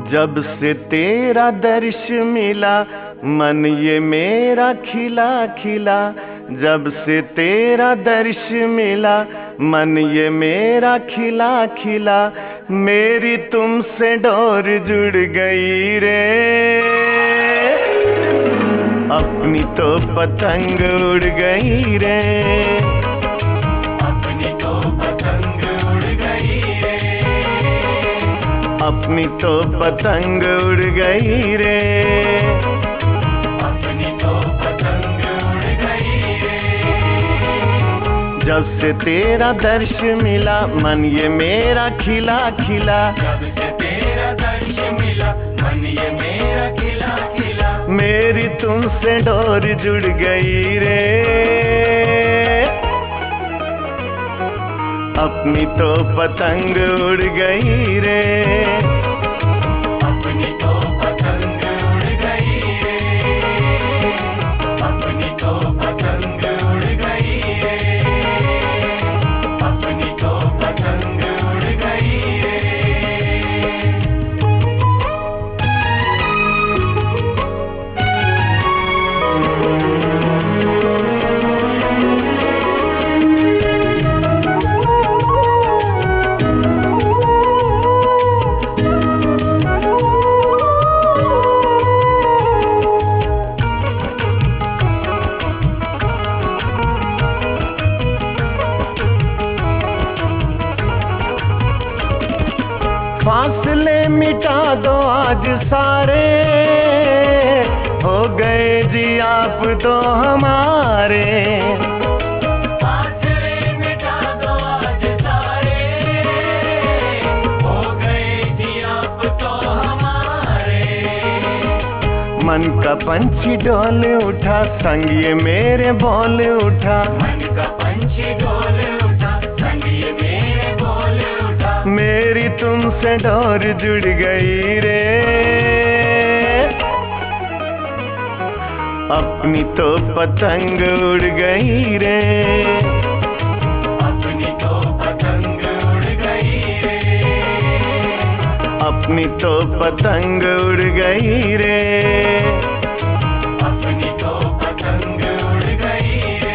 जब से तेरा दर्श मिला मन ये मेरा खिला खिला। जब से तेरा दर्श मिला मन ये मेरा खिला खिला। मेरी तुमसे डोर जुड़ गई रे, अपनी तो पतंग उड़ गई रे। अपनी तो पतंग उड़ गई रे, अपनी तो पतंग उड़ गई रे, अपनी तो पतंग उड़ गई रे। जब से तेरा दर्श मिला मन ये मेरा खिला खिला। जब से तेरा दर्श मिला मन ये मेरा खिला खिला। मेरी तुमसे डोर जुड़ गई रे, अपनी तो पतंग उड़ गई रे। अपनी तो पतंग उड़ गई रे, अपनी तो पतंग उड़ गई रे, अपनी तो पतंग उड़ गई रे। फासले मिटा दो आज सारे, हो गए जी आप तो हमारे। फासले मिटा दो आज सारे, हो गए जी आप तो हमारे। मन का पंछी डोल उठा संग ये मेरे बोल उठा। मन का पंछी डोल उठा संग ये मेरे बोल उठा। मेरी तुमसे डोर जुड़ गई रे, अपनी तो पतंग उड़ गई रे। अपनी तो पतंग उड़ गई रे, अपनी तो पतंग उड़ गई रे, अपनी तो पतंग उड़ गई रे।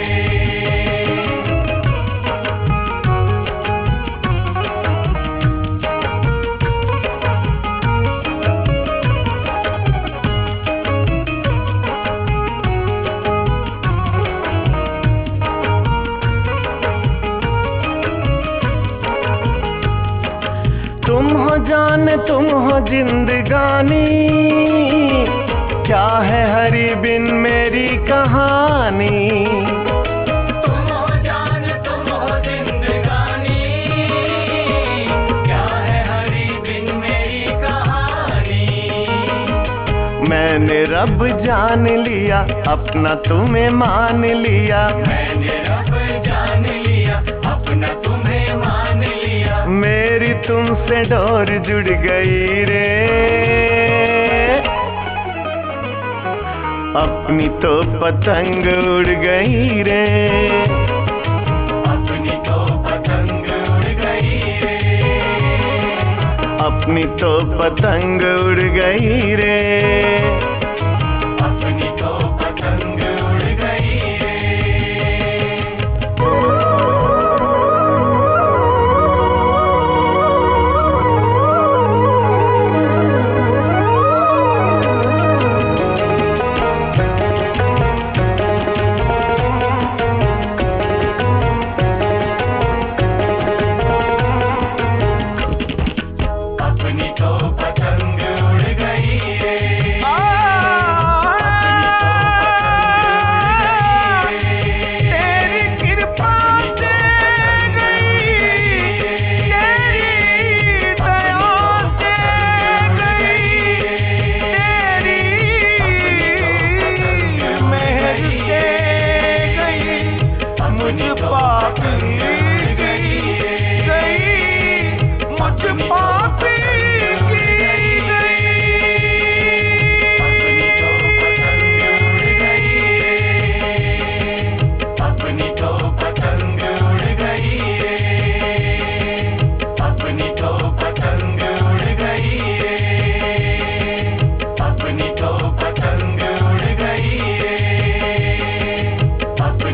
तुम हो जान तुम हो जिंदगानी, क्या है हरी बिन मेरी कहानी। तुम हो जान तुम हो जिंदगानी, क्या है हरी बिन मेरी कहानी। मैंने रब जान लिया अपना तुम्हें मान लिया। मैंने रब जान लिया अपना तुम्हें मान लिया। मेरी तुमसे डोर जुड़ गई रे, अपनी तो पतंग उड़ गई रे। अपनी तो पतंग उड़ गई रे, अपनी तो पतंग उड़ गई रे, अपनी तो पतंग उड़ गई रे। अपनी तो पतंग उड़ गई रे,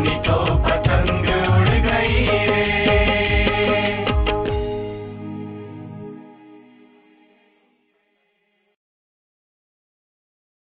अपनी तो